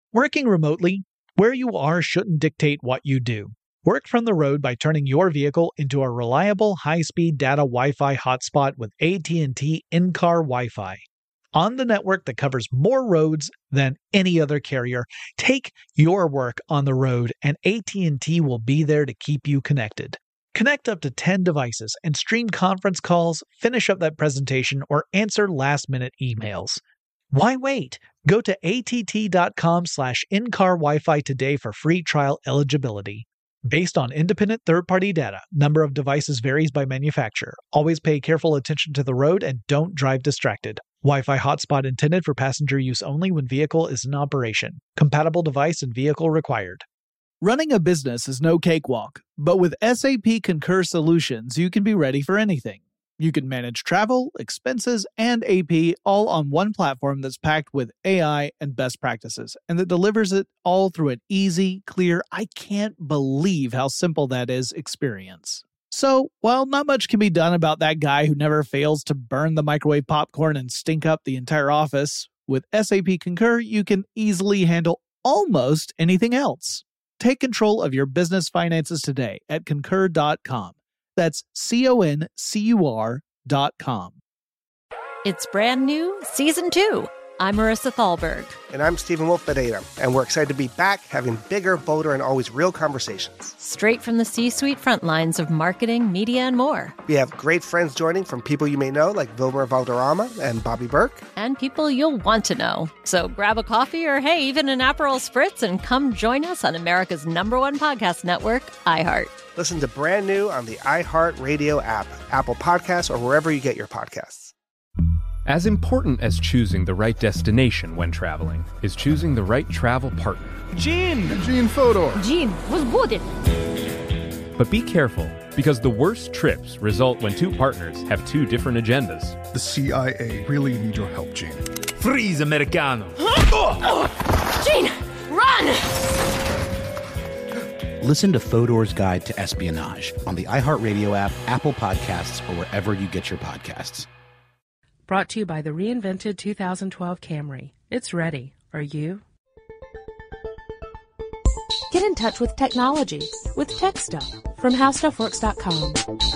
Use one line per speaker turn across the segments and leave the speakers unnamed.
Working remotely, where you are shouldn't dictate what you do. Work from the road by turning your vehicle into a reliable high-speed data Wi-Fi hotspot with AT&T in-car Wi-Fi. On the network that covers more roads than any other carrier, take your work on the road and AT&T will be there to keep you connected. Connect up to 10 devices and stream conference calls, finish up that presentation, or answer last-minute emails. Why wait? Go to att.com/in-car Wi-Fi today for free trial eligibility. Based on independent third-party data, number of devices varies by manufacturer. Always pay careful attention to the road and don't drive distracted. Wi-Fi hotspot intended for passenger use only when vehicle is in operation. Compatible device and vehicle required.
Running a business is no cakewalk, but with SAP Concur Solutions, you can be ready for anything. You can manage travel, expenses, and AP all on one platform that's packed with AI and best practices, and that delivers it all through an easy, clear, I can't believe how simple that is experience. So, while not much can be done about that guy who never fails to burn the microwave popcorn and stink up the entire office, with SAP Concur, you can easily handle almost anything else. Take control of your business finances today at Concur.com. That's CONCUR.com.
It's brand new, Season 2. I'm Marissa Thalberg.
And I'm Stephen Wolf Pereira, and we're excited to be back having bigger, bolder, and always real conversations.
Straight from the C-suite front lines of marketing, media, and more.
We have great friends joining from people you may know, like Wilmer Valderrama and Bobby Burke.
And people you'll want to know. So grab a coffee or, hey, even an Aperol Spritz and come join us on America's #1 podcast network, iHeart.
Listen to Brand New on the iHeart Radio app, Apple Podcasts, or wherever you get your podcasts.
As important as choosing the right destination when traveling is choosing the right travel partner.
Gene Fodor.
Gene, was good.
But be careful, because the worst trips result when two partners have two different agendas.
The CIA really need your help, Gene.
Freeze, Americano.
Gene, run!
Listen to Fodor's Guide to Espionage on the iHeartRadio app, Apple Podcasts, or wherever you get your podcasts.
Brought to you by the reinvented 2012 Camry. It's ready. Are you? Get in touch with technology with Tech Stuff from HowStuffWorks.com.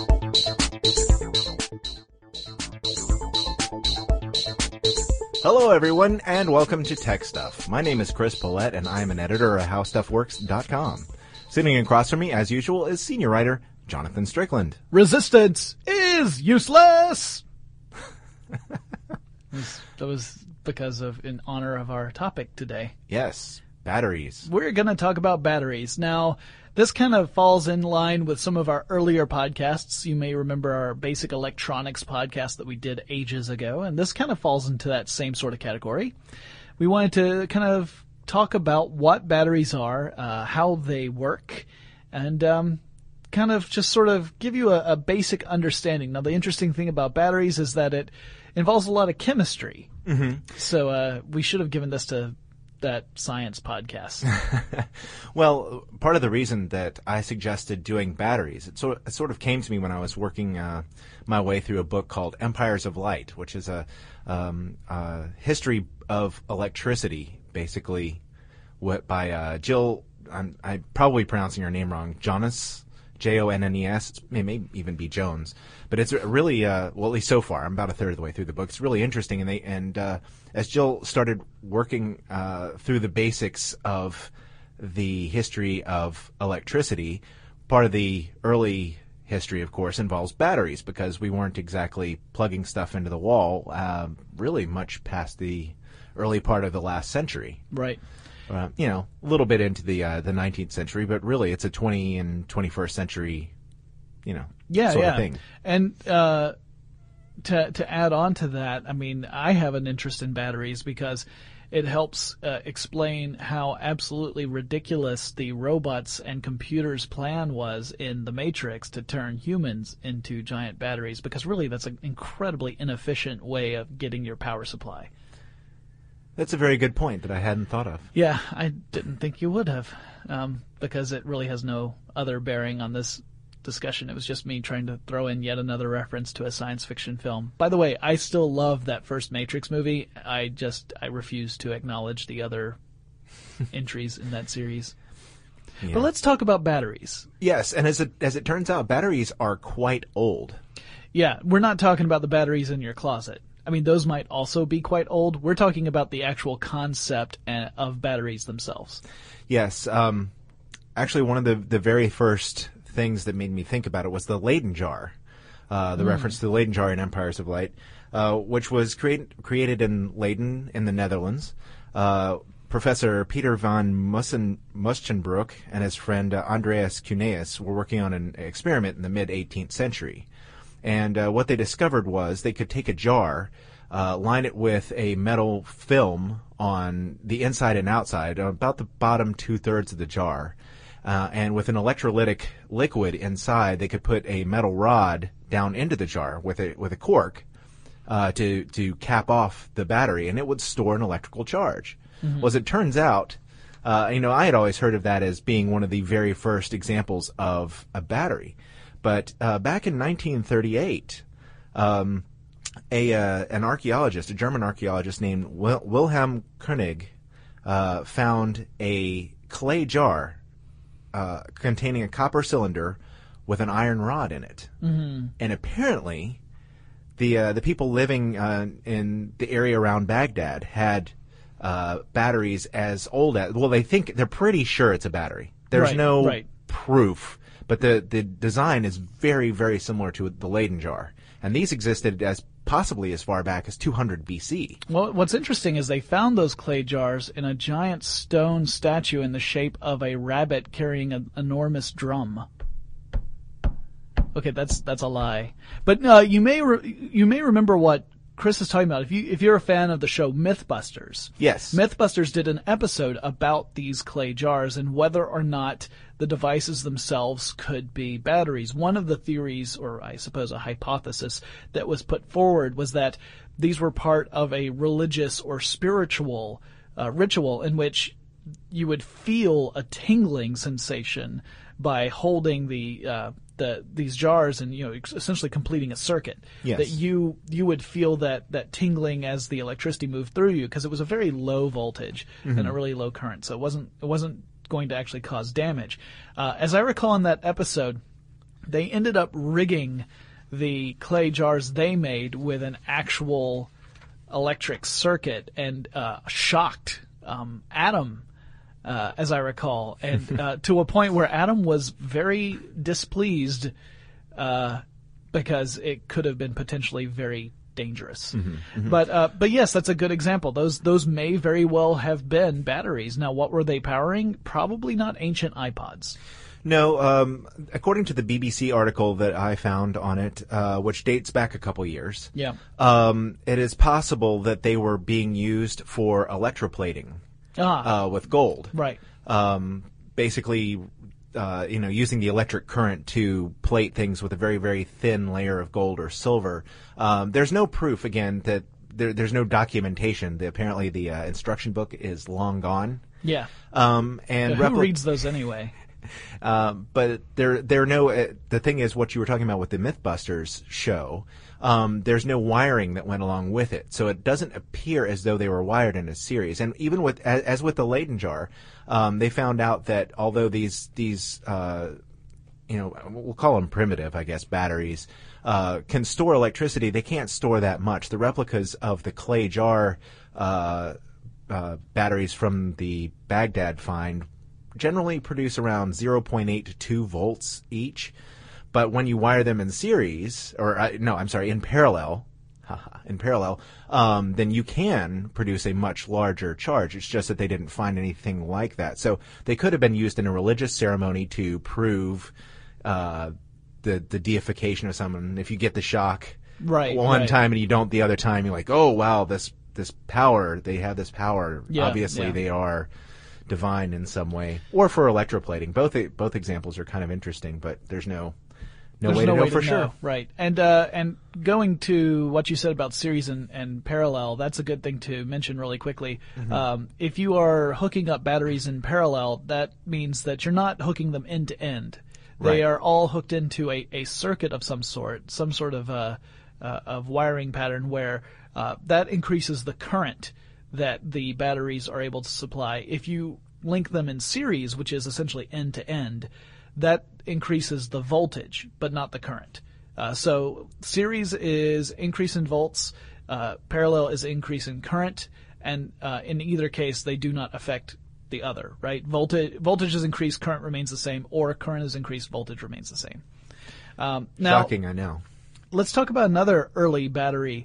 Hello, everyone, and welcome to Tech Stuff. My name is Chris Paulette, and I'm an editor at HowStuffWorks.com. Sitting across from me, as usual, is senior writer Jonathan Strickland.
Resistance is useless! That was because of, in honor of our topic today.
Yes, batteries.
We're going to talk about batteries. Now, this kind of falls in line with some of our earlier podcasts. You may remember our basic electronics podcast that we did ages ago, and this kind of falls into that same sort of category. We wanted to kind of talk about what batteries are, how they work, and kind of just sort of give you a basic understanding. Now, the interesting thing about batteries is that it involves a lot of chemistry.
Mm-hmm.
So we should have given this to that science podcast.
Well, part of the reason that I suggested doing batteries, it sort of came to me when I was working my way through a book called Empires of Light, which is a history of electricity, basically, by Jill, I'm probably pronouncing her name wrong, Jonas, Jonnes. It may even be Jones, but it's really well, at least so far, I'm about a third of the way through the book. It's really interesting, and as Jill started working through the basics of the history of electricity, part of the early history, of course, involves batteries, because we weren't exactly plugging stuff into the wall really much past the early part of the last century.
Right.
A little bit into the 19th century, but really it's a 20th and 21st century, sort of thing.
And to add on to that, I mean, I have an interest in batteries because it helps explain how absolutely ridiculous the robots and computers' plan was in The Matrix to turn humans into giant batteries, because really that's an incredibly inefficient way of getting your power supply.
That's a very good point that I hadn't thought of.
Yeah, I didn't think you would have, because it really has no other bearing on this discussion. It was just me trying to throw in yet another reference to a science fiction film. By the way, I still love that first Matrix movie. I refuse to acknowledge the other entries in that series.
Yeah.
But let's talk about batteries.
Yes, and as it turns out, batteries are quite old.
Yeah, we're not talking about the batteries in your closet. I mean, those might also be quite old. We're talking about the actual concept of batteries themselves.
Yes. Actually, one of the very first things that made me think about it was the Leyden jar, the reference to the Leyden jar in Empires of Light, which was created in Leyden in the Netherlands. Professor Peter van Muschenbroek and his friend Andreas Cuneus were working on an experiment in the mid-18th century. And what they discovered was they could take a jar, line it with a metal film on the inside and outside, about the bottom 2/3 of the jar. And with an electrolytic liquid inside, they could put a metal rod down into the jar with a cork to cap off the battery, and it would store an electrical charge. Mm-hmm. Well, as it turns out, I had always heard of that as being one of the very first examples of a battery. But back in 1938, an archaeologist, a German archaeologist named Wilhelm Koenig, found a clay jar containing a copper cylinder with an iron rod in it. Mm-hmm. And apparently, the people living in the area around Baghdad had batteries as old as, well, they're pretty sure it's a battery. There's no proof, but the design is very, very similar to the Leyden jar. And these existed as possibly as far back as 200 BC.
Well, what's interesting is they found those clay jars in a giant stone statue in the shape of a rabbit carrying an enormous drum. Okay, that's a lie. But you may remember what Chris is talking about. If you're a fan of the show Mythbusters.
Yes.
Mythbusters did an episode about these clay jars and whether or not the devices themselves could be batteries. One of the theories, or I suppose a hypothesis, that was put forward was that these were part of a religious or spiritual ritual in which you would feel a tingling sensation by holding these jars and essentially completing a circuit.
Yes.
That you would feel that tingling as the electricity moved through you, because it was a very low voltage and a really low current, so it wasn't going to actually cause damage. As I recall in that episode, they ended up rigging the clay jars they made with an actual electric circuit and shocked Adam, as I recall, and to a point where Adam was very displeased because it could have been potentially very dangerous. Mm-hmm, mm-hmm. But yes, that's a good example. Those may very well have been batteries. Now, what were they powering? Probably not ancient iPods.
No, according to the BBC article that I found on it, which dates back a couple years, it is possible that they were being used for electroplating with gold.
Right.
Basically, using the electric current to plate things with a very, very thin layer of gold or silver. There's no proof, again, that there's no documentation. Apparently, the instruction book is long gone.
Yeah.
And
who reads those anyway?
But the thing is, what you were talking about with the Mythbusters show, there's no wiring that went along with it, so it doesn't appear as though they were wired in a series. And even as with the Leyden jar, they found out that although these we'll call them primitive, I guess, batteries, can store electricity, they can't store that much. The replicas of the clay jar batteries from the Baghdad find generally produce around 0.8 to 2 volts each. But when you wire them in series, in parallel, then you can produce a much larger charge. It's just that they didn't find anything like that. So they could have been used in a religious ceremony to prove the deification of someone. If you get the shock one time and you don't the other time, you're like, oh, wow, this power, they have this power. Yeah, obviously they are divine in some way. Or for electroplating. Both examples are kind of interesting, but there's no way to know for sure.
Right. And going to what you said about series and parallel, that's a good thing to mention really quickly. Mm-hmm. If you are hooking up batteries in parallel, that means that you're not hooking them end to end. They are all hooked into a circuit of some sort of wiring pattern where that increases the current that the batteries are able to supply. If you link them in series, which is essentially end to end, that increases the voltage, but not the current. So series is increase in volts, parallel is increase in current, and in either case, they do not affect the other, right? Voltage is increased, current remains the same, or current is increased, voltage remains the same. Now,
shocking, I know.
Let's talk about another early battery,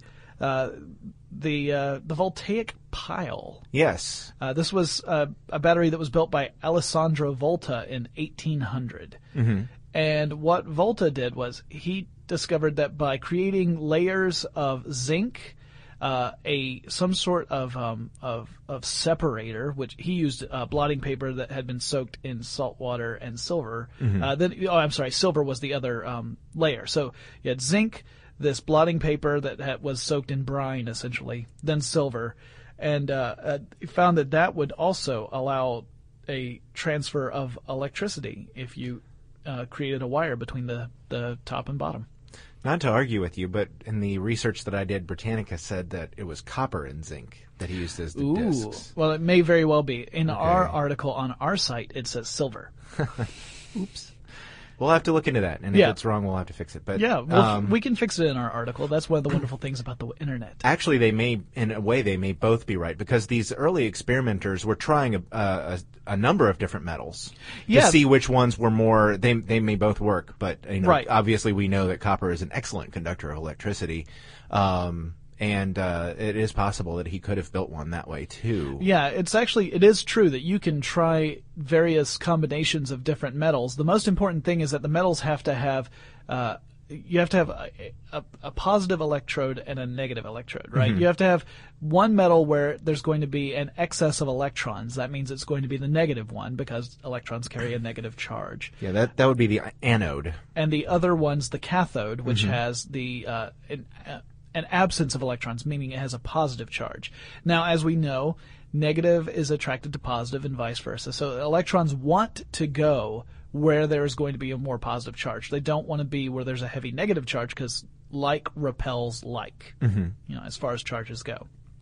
the voltaic pile.
Yes.
This was a battery that was built by Alessandro Volta in 1800.
Mm-hmm.
And what Volta did was he discovered that by creating layers of zinc, some sort of separator, which he used blotting paper that had been soaked in salt water and silver.
Mm-hmm.
Silver was the other layer. So you had zinc, this blotting paper that was soaked in brine, essentially, then silver, and he found that would also allow a transfer of electricity if you created a wire between the top and bottom.
Not to argue with you, but in the research that I did, Britannica said that it was copper and zinc that he used as the discs.
Well, it may very well be. In our article on our site, it says silver. Oops.
We'll have to look into that, and if it's wrong, we'll have to fix it. But
we can fix it in our article. That's one of the wonderful things about the internet.
Actually, they may both be right, because these early experimenters were trying a number of different metals to see which ones were more. They may both work, but obviously we know that copper is an excellent conductor of electricity. And it is possible that he could have built one that way too.
Yeah, it is true that you can try various combinations of different metals. The most important thing is that the metals have to have a positive electrode and a negative electrode, right?
Mm-hmm.
You have to have one metal where there's going to be an excess of electrons. That means it's going to be the negative one, because electrons carry a negative charge.
Yeah, that would be the anode.
And the other one's the cathode, which has the an absence of electrons, meaning it has a positive charge. Now, as we know, negative is attracted to positive and vice versa. So electrons want to go where there is going to be a more positive charge. They don't want to be where there's a heavy negative charge, because like repels like, as far as charges go.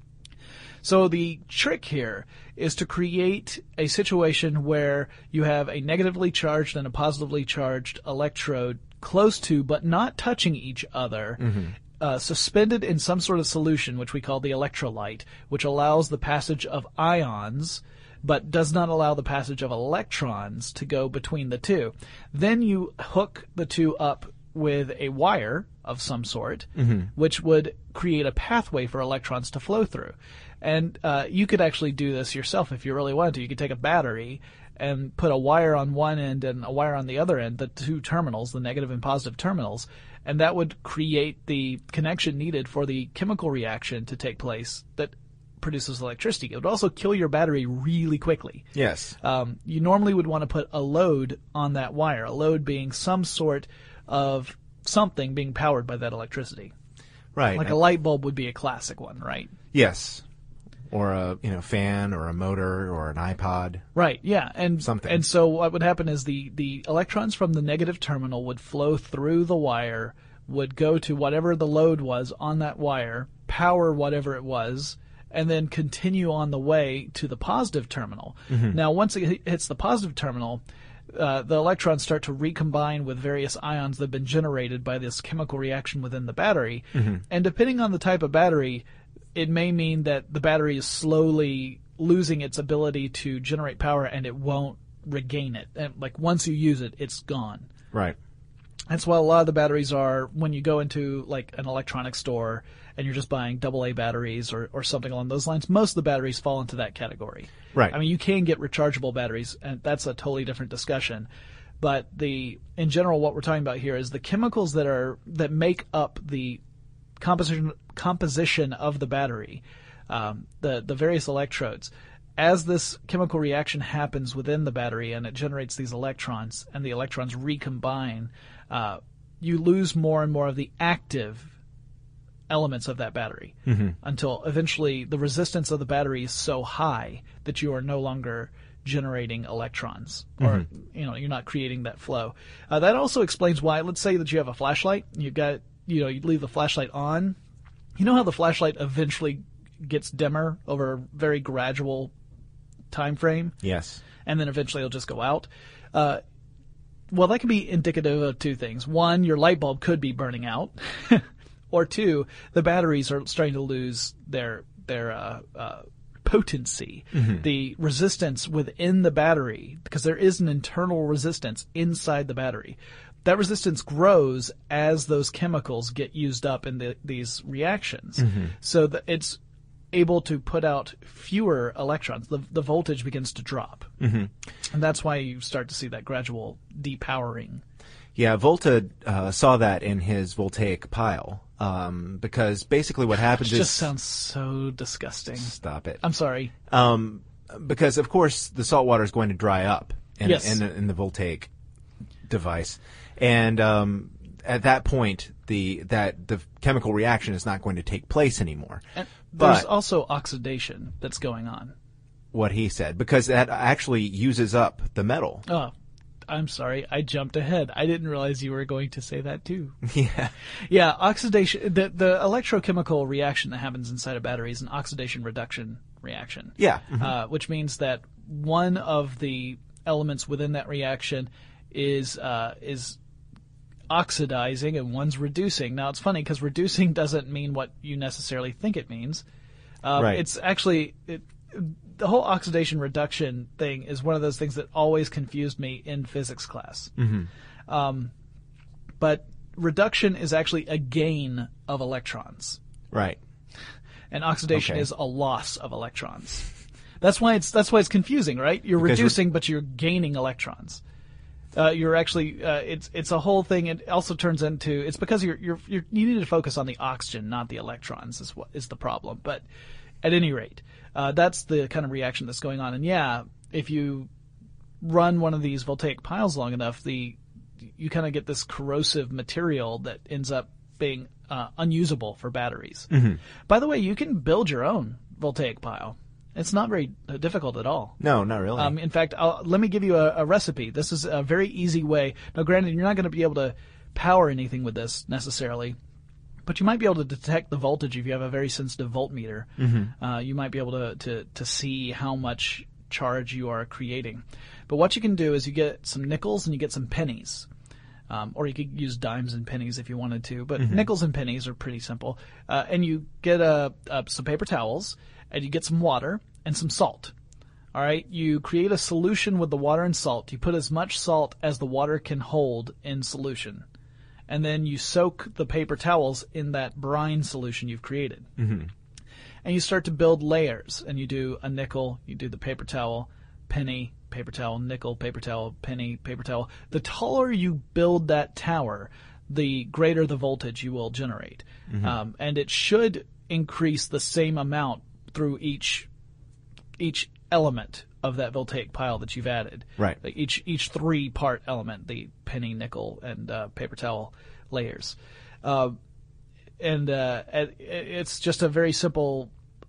So the trick here is to create a situation where you have a negatively charged and a positively charged electrode close to, but not touching each other, suspended in some sort of solution, which we call the electrolyte, which allows the passage of ions, but does not allow the passage of electrons to go between the two. Then you hook the two up with a wire of some sort, which would create a pathway for electrons to flow through. And you could actually do this yourself if you really wanted to. You could take a battery and put a wire on one end and a wire on the other end, the two terminals, the negative and positive terminals, and that would create the connection needed for the chemical reaction to take place that produces electricity. It would also kill your battery really quickly.
Yes.
You normally would want to put a load on that wire, a load being some sort of something being powered by that electricity.
Right.
Like a light bulb would be a classic one, right?
Yes. Or a fan or a motor or an iPod.
Right, yeah. And
something.
And so what would happen is the electrons from the negative terminal would flow through the wire, would go to whatever the load was on that wire, power whatever it was, and then continue on the way to the positive terminal. Now, once it hits the positive terminal, the electrons start to recombine with various ions that have been generated by this chemical reaction within the battery. And depending on the type of battery, it may mean that the battery is slowly losing its ability to generate power, and it won't regain it. And like once you use it, it's gone.
Right.
That's why a lot of the batteries are, when you go into like an electronic store and you're just buying AA batteries or something along those lines, most of the batteries fall into that category.
Right.
I mean, you can get rechargeable batteries, and that's a totally different discussion. But in general, what we're talking about here is the chemicals that make up the composition of the battery, the various electrodes. As this chemical reaction happens within the battery and it generates these electrons, and the electrons recombine, you lose more and more of the active elements of that battery until eventually the resistance of the battery is so high that you are no longer generating electrons, or you're not creating that flow. That also explains why, let's say that you have a flashlight, you leave the flashlight on. You know how the flashlight eventually gets dimmer over a very gradual time frame.
Yes.
And then eventually it'll just go out. Well, that can be indicative of two things. One, your light bulb could be burning out. Or two, the batteries are starting to lose their potency, the resistance within the battery, because there is an internal resistance inside the battery. That resistance grows as those chemicals get used up in these reactions. So that it's able to put out fewer electrons. The voltage begins to drop. And that's why you start to see that gradual depowering.
Yeah, Volta saw that in his voltaic pile. Because basically what happens is...
It just sounds so disgusting.
Stop it.
I'm sorry.
Because, of course, the salt water is going to dry up in the voltaic device. And at that point, the chemical reaction is not going to take place anymore.
But there's also oxidation that's going on.
What he said, because that actually uses up the metal.
Oh, I'm sorry. I jumped ahead. I didn't realize you were going to say that too.
Yeah.
Yeah, oxidation, the electrochemical reaction that happens inside a battery is an oxidation reduction reaction.
Yeah.
Which means that one of the elements within that reaction is oxidizing and one's reducing. Now, it's funny because reducing doesn't mean what you necessarily think it means.
Right.
It's actually... The whole oxidation reduction thing is one of those things that always confused me in physics class. But reduction is actually a gain of electrons.
Right.
And oxidation is a loss of electrons. That's why it's confusing, right? You're reducing, but you're gaining electrons. You're actually it's a whole thing. It also turns into it's because you need to focus on the oxygen, not the electrons. Is the problem. But at any rate, that's the kind of reaction that's going on. And yeah, if you run one of these voltaic piles long enough, you kind of get this corrosive material that ends up being unusable for batteries. By the way, you can build your own voltaic pile. It's not very difficult at all.
No, not really.
In fact, let me give you a recipe. This is a very easy way. Now, granted, you're not going to be able to power anything with this necessarily, but you might be able to detect the voltage if you have a very sensitive voltmeter. You might be able to see how much charge you are creating. But what you can do is you get some nickels and you get some pennies. Or you could use dimes and pennies if you wanted to. But nickels and pennies are pretty simple. And you get some paper towels, and you get some water and some salt. All right? You create a solution with the water and salt. You put as much salt as the water can hold in solution. And then you soak the paper towels in that brine solution you've created. And you start to build layers. And you do a nickel, you do the paper towel, penny, paper towel, nickel, paper towel, penny, paper towel. The taller you build that tower, the greater the voltage you will generate. And it should increase the same amount through each element of that voltaic pile that you've added.
Right.
Like each 3-part element, the penny, nickel, and paper towel layers. It's just a very simple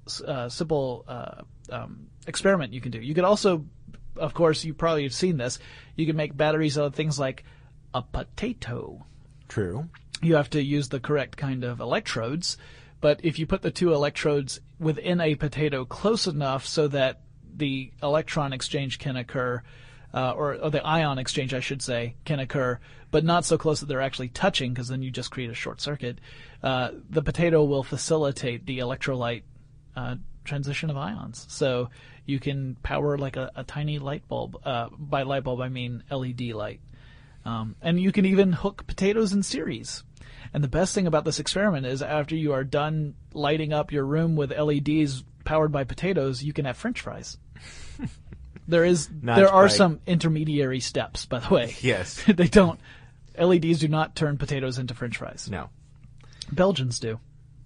experiment you can do. You could also, of course, you probably have seen this, you can make batteries out of things like a potato.
True.
You have to use the correct kind of electrodes, but if you put the 2 electrodes within a potato close enough so that the electron exchange can occur, or the ion exchange, I should say, can occur, but not so close that they're actually touching, because then you just create a short circuit, the potato will facilitate the electrolyte transition of ions. So you can power like a tiny light bulb. By light bulb, I mean LED light. And you can even hook potatoes in series. And the best thing about this experiment is after you are done lighting up your room with LEDs powered by potatoes, you can have French fries. There are some intermediary steps, by the way.
Yes.
LEDs do not turn potatoes into French fries.
No.
Belgians do.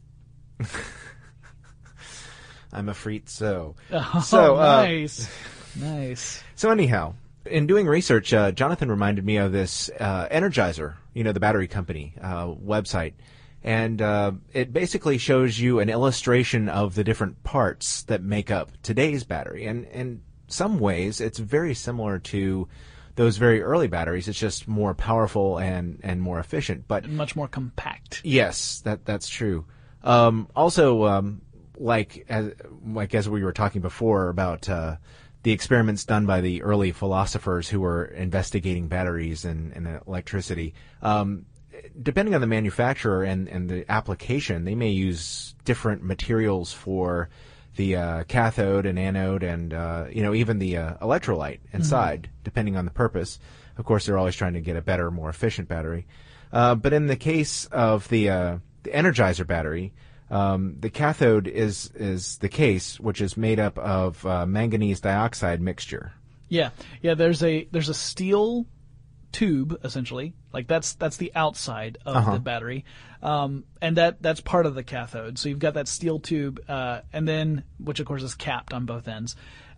I'm afraid so.
Nice. Nice.
So anyhow, in doing research, Jonathan reminded me of this Energizer, the battery company website. And it basically shows you an illustration of the different parts that make up today's battery. And in some ways, it's very similar to those very early batteries. It's just more powerful and more efficient. But
much more compact.
Yes, that's true. Also, like as we were talking before about the experiments done by the early philosophers who were investigating batteries and electricity, depending on the manufacturer and the application, they may use different materials for the cathode and anode and even the electrolyte inside, depending on the purpose. Of course, they're always trying to get a better, more efficient battery. But in the case of the Energizer battery, the cathode is the case, which is made up of manganese dioxide mixture.
Yeah. There's a steel tube, essentially, like that's the outside of the battery, and that's part of the cathode. So you've got that steel tube, and then, which of course is capped on both ends,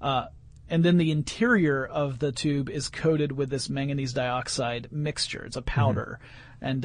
and then the interior of the tube is coated with this manganese dioxide mixture. It's a powder, and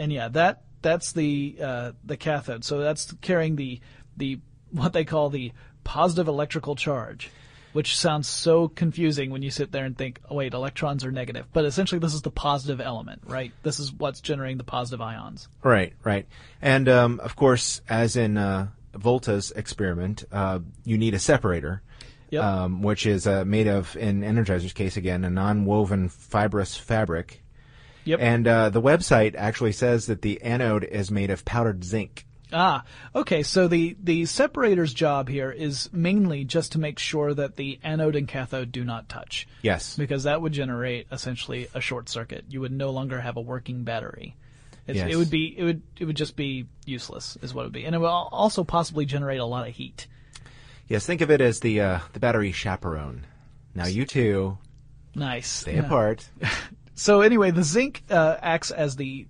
that's the cathode. So that's carrying the what they call the positive electrical charge, which sounds so confusing when you sit there and think, oh, wait, electrons are negative. But essentially this is the positive element, right? This is what's generating the positive ions.
Right. And, of course, as in Volta's experiment, you need a separator, which is made of, in Energizer's case again, a non-woven fibrous fabric.
Yep.
And the website actually says that the anode is made of powdered zinc.
Okay. So the separator's job here is mainly just to make sure that the anode and cathode do not touch.
Yes.
Because that would generate essentially a short circuit. You would no longer have a working battery.
Yes.
It would just be useless, is what it would be, and it will also possibly generate a lot of heat.
Yes. Think of it as the battery chaperone. Now you two.
Nice.
Stay apart.
So anyway, the zinc acts as the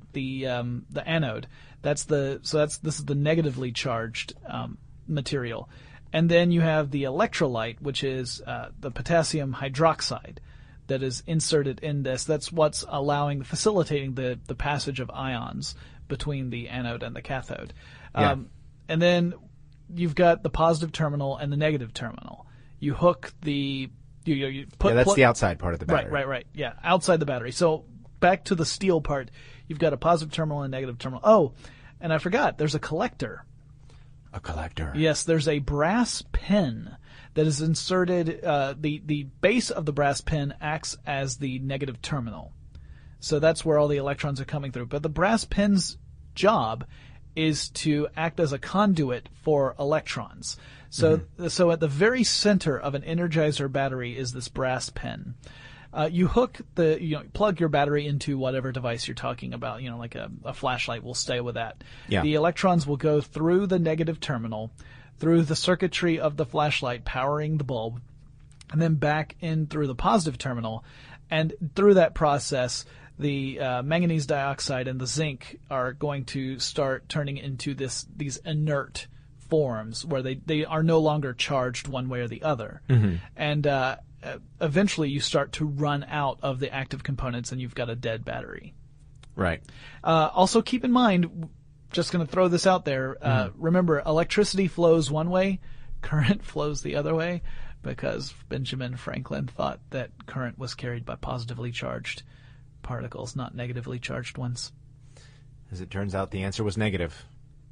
anode. This is the negatively charged material, and then you have the electrolyte, which is the potassium hydroxide that is inserted in this. That's what's facilitating the passage of ions between the anode and the cathode. And then you've got the positive terminal and the negative terminal. You hook the you put
that's the outside part of the battery.
Right. Yeah, outside the battery. So back to the steel part. You've got a positive terminal and a negative terminal. Oh, and I forgot, there's a collector.
A collector.
Yes, there's a brass pin that is inserted. The base of the brass pin acts as the negative terminal. So that's where all the electrons are coming through. But the brass pin's job is to act as a conduit for electrons. So at the very center of an Energizer battery is this brass pin. You plug your battery into whatever device you're talking about, like a flashlight. We'll stay with that.
Yeah.
The electrons will go through the negative terminal, through the circuitry of the flashlight powering the bulb, and then back in through the positive terminal. And through that process, the manganese dioxide and the zinc are going to start turning into these inert forms where they are no longer charged one way or the other. And eventually you start to run out of the active components and you've got a dead battery.
Right.
Also keep in mind, just going to throw this out there, remember, electricity flows one way, current flows the other way, because Benjamin Franklin thought that current was carried by positively charged particles, not negatively charged ones.
As it turns out, the answer was negative.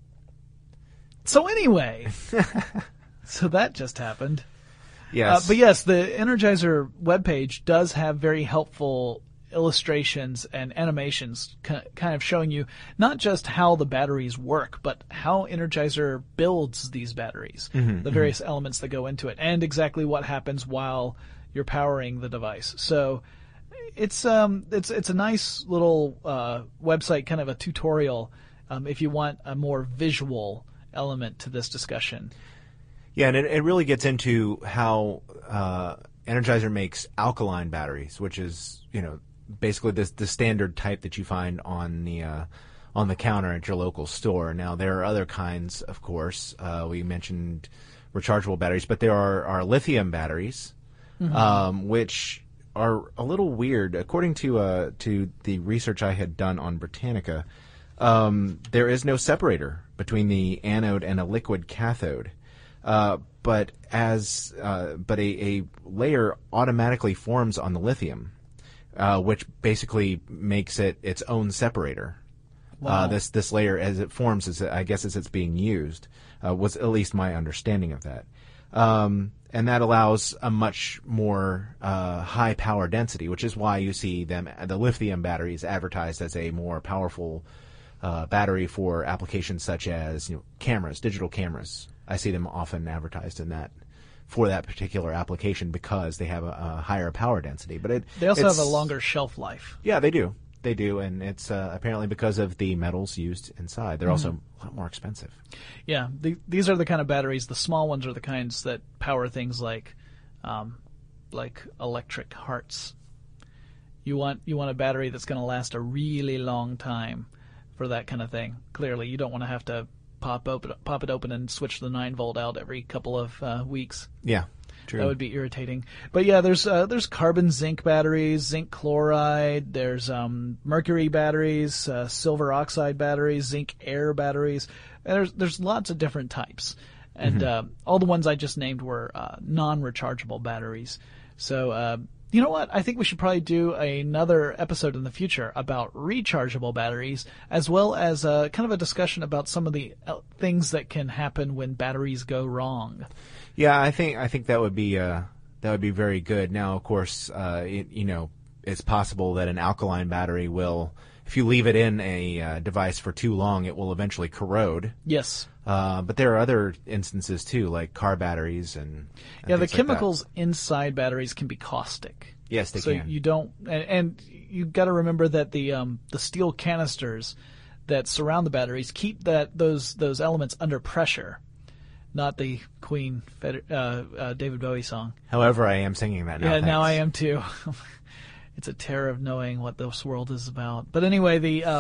So anyway, so that just happened.
Yes.
But yes, the Energizer webpage does have very helpful illustrations and animations kind of showing you not just how the batteries work, but how Energizer builds these batteries, the various elements that go into it, and exactly what happens while you're powering the device. So it's a nice little website, kind of a tutorial if you want a more visual element to this discussion.
Yeah, and it really gets into how Energizer makes alkaline batteries, which is, basically the standard type that you find on the counter at your local store. Now, there are other kinds, of course. We mentioned rechargeable batteries, but there are lithium batteries, which are a little weird. According to the research I had done on Britannica, there is no separator between the anode and a liquid cathode. But a layer automatically forms on the lithium, which basically makes it its own separator.
Wow.
This layer as it forms, as it's being used, was at least my understanding of that. And that allows a much more high power density, which is why you see the lithium batteries advertised as a more powerful battery for applications such as cameras, digital cameras. I see them often advertised in that for that particular application because they have a higher power density. But
they also have a longer shelf life.
Yeah, they do. They do, and it's apparently because of the metals used inside. They're also a lot more expensive.
Yeah, these are the kind of batteries. The small ones are the kinds that power things like electric hearts. You want a battery that's going to last a really long time for that kind of thing. Clearly, you don't want to have to pop it open and switch the 9-volt out every couple of weeks.
Yeah. True.
That would be irritating. But yeah, there's carbon zinc batteries, zinc chloride, there's mercury batteries, silver oxide batteries, zinc air batteries. And there's lots of different types. And all the ones I just named were non-rechargeable batteries. So you know what? I think we should probably do another episode in the future about rechargeable batteries, as well as kind of a discussion about some of the things that can happen when batteries go wrong.
Yeah, I think that would be very good. Now, of course, it's possible that an alkaline battery will, if you leave it in a device for too long, it will eventually corrode.
Yes.
But there are other instances too, like car batteries and
the chemicals inside batteries can be caustic.
Yes, they
can. So you don't, and you got to remember that the steel canisters that surround the batteries keep those elements under pressure. Not the Queen David Bowie song.
However, I am singing that now.
Yeah,
thanks.
Now I am too. It's a terror of knowing what this world is about. But anyway,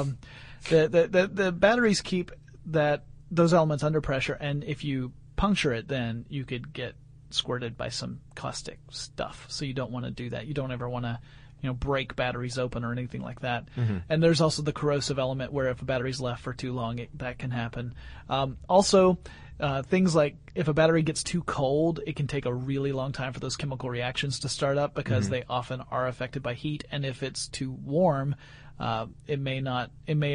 the batteries keep those elements under pressure, and if you puncture it, then you could get squirted by some caustic stuff. So you don't want to do that. You don't ever want to break batteries open or anything like that. Mm-hmm. And there's also the corrosive element where if a battery's left for too long, that can happen. Also, things like if a battery gets too cold, it can take a really long time for those chemical reactions to start up because they often are affected by heat. And if it's too warm, it may not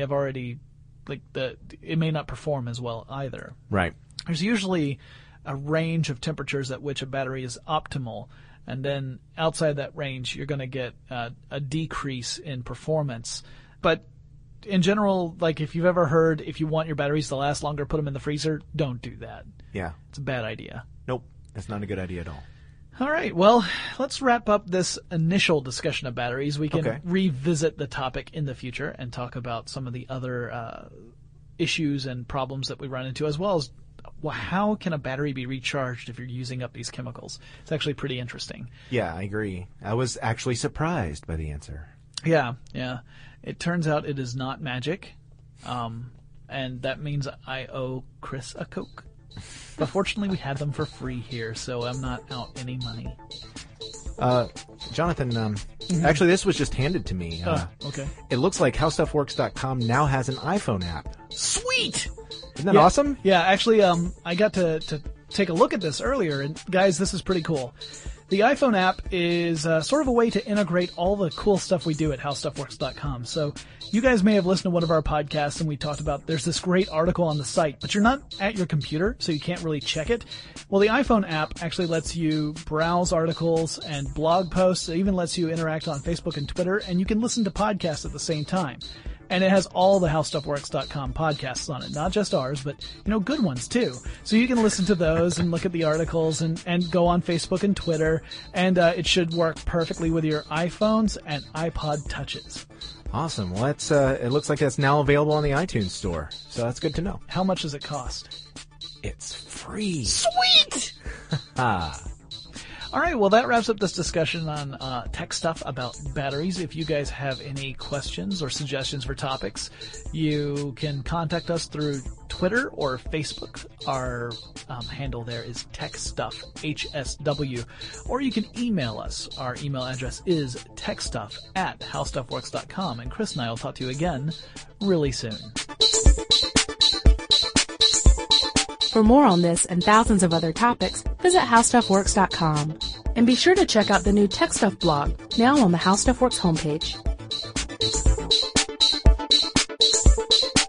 perform as well either.
Right.
There's usually a range of temperatures at which a battery is optimal. And then outside that range, you're going to get a decrease in performance. But in general, like if you've ever heard, if you want your batteries to last longer, put them in the freezer, don't do that.
Yeah.
It's a bad idea.
Nope. That's not a good idea at all.
All right. Well, let's wrap up this initial discussion of batteries. We can revisit the topic in the future and talk about some of the other issues and problems that we run into, as well as how can a battery be recharged if you're using up these chemicals? It's actually pretty interesting.
Yeah, I agree. I was actually surprised by the answer.
Yeah. It turns out it is not magic, and that means I owe Chris a Coke. But fortunately, we had them for free here, so I'm not out any money.
Jonathan, actually, this was just handed to me.
Okay.
It looks like HowStuffWorks.com now has an iPhone app.
Sweet!
Isn't that awesome?
Yeah, actually, I got to take a look at this earlier, and guys, this is pretty cool. The iPhone app is sort of a way to integrate all the cool stuff we do at HowStuffWorks.com. So you guys may have listened to one of our podcasts and we talked about there's this great article on the site, but you're not at your computer, so you can't really check it. Well, the iPhone app actually lets you browse articles and blog posts. It even lets you interact on Facebook and Twitter, and you can listen to podcasts at the same time. And it has all the HowStuffWorks.com podcasts on it, not just ours, but, good ones too. So you can listen to those and look at the articles and go on Facebook and Twitter, and it should work perfectly with your iPhones and iPod Touches.
Awesome. Well, it looks like that's now available on the iTunes store, so that's good to know.
How much does it cost?
It's free.
Sweet! All right, well, that wraps up this discussion on tech stuff about batteries. If you guys have any questions or suggestions for topics, you can contact us through Twitter or Facebook. Our handle there is TechStuffHSW. Or you can email us. Our email address is techstuff@howstuffworks.com. And Chris and I will talk to you again really soon.
For more on this and thousands of other topics, visit HowStuffWorks.com. And be sure to check out the new Tech Stuff blog, now on the HowStuffWorks homepage.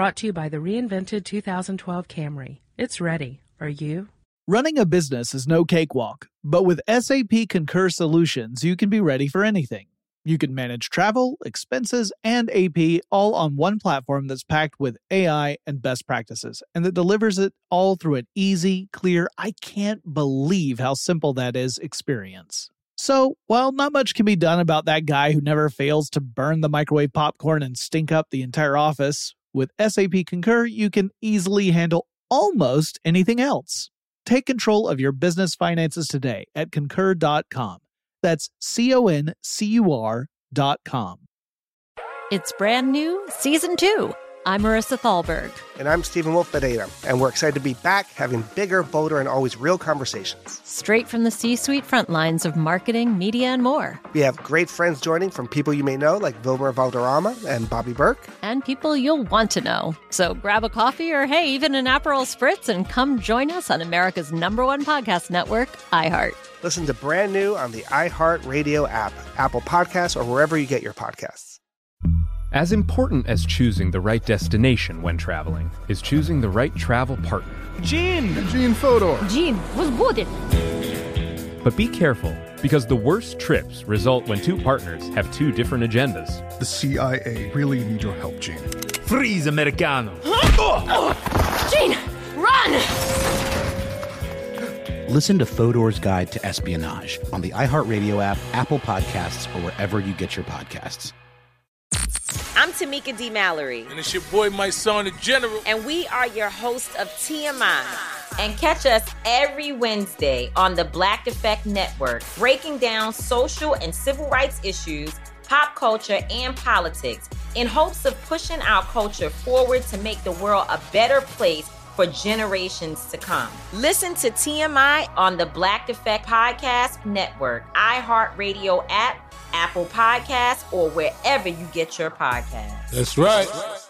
Brought to you by the reinvented 2012 Camry. It's ready. Are you?
Running a business is no cakewalk, but with SAP Concur Solutions, you can be ready for anything. You can manage travel, expenses, and AP all on one platform that's packed with AI and best practices, and that delivers it all through an easy, clear, I can't believe how simple that is experience. So, while not much can be done about that guy who never fails to burn the microwave popcorn and stink up the entire office, with SAP Concur, you can easily handle almost anything else. Take control of your business finances today at Concur.com. That's CONCUR.com.
It's brand new, Season 2. I'm Marissa Thalberg.
And I'm Stephen Wolf Bedeta, and we're excited to be back having bigger, bolder, and always real conversations.
Straight from the C-suite front lines of marketing, media, and more.
We have great friends joining from people you may know, like Wilmer Valderrama and Bobby Burke.
And people you'll want to know. So grab a coffee or, hey, even an Aperol Spritz and come join us on America's #1 podcast network, iHeart.
Listen to Brand New on the iHeart Radio app, Apple Podcasts, or wherever you get your podcasts.
As important as choosing the right destination when traveling is choosing the right travel partner.
Gene Fodor.
Gene, was будет?
But be careful, because the worst trips result when two partners have two different agendas.
The CIA really need your help, Gene.
Freeze, Americano!
Gene, run!
Listen to Fodor's Guide to Espionage on the iHeartRadio app, Apple Podcasts, or wherever you get your podcasts.
I'm Tamika D. Mallory.
And it's your boy, my son, the General.
And we are your hosts of TMI. And catch us every Wednesday on the Black Effect Network, breaking down social and civil rights issues, pop culture, and politics in hopes of pushing our culture forward to make the world a better place for generations to come. Listen to TMI on the Black Effect Podcast Network, iHeartRadio app, Apple Podcasts, or wherever you get your podcasts.
That's right.